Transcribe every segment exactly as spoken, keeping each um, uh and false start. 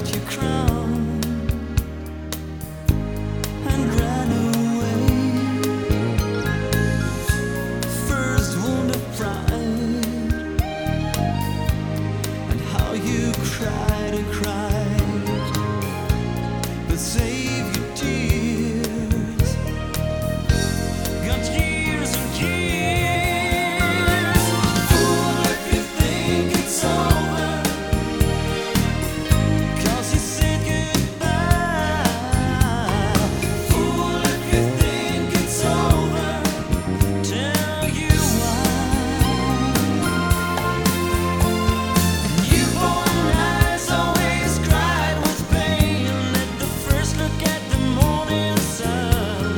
your crown and ran away. First wound of pride, and how you cried and cried, but save your tears. Got years and years. Fool if you think it's over, 'cause you said goodbye. Fool if you think it's over, tell you why. Newborn eyes always cried with pain at the first look at the morning sun.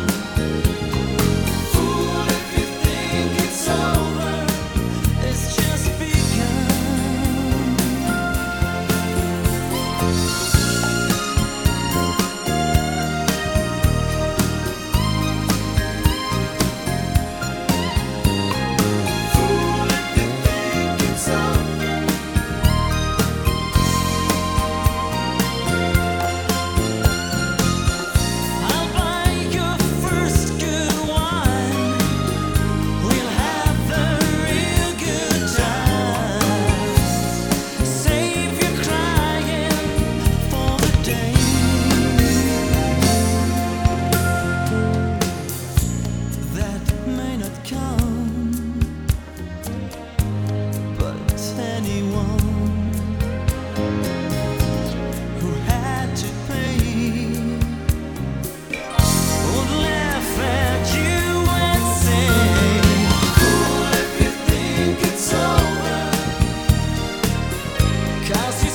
Fool if you think it's over, it's just begun. Fool if you think it's over. I'll buy your first good wine. We'll have a real good time. Save your crying for the day that may not come, but anyone who had to pay would laugh at you and say, "Fool if you think it's over, 'cause you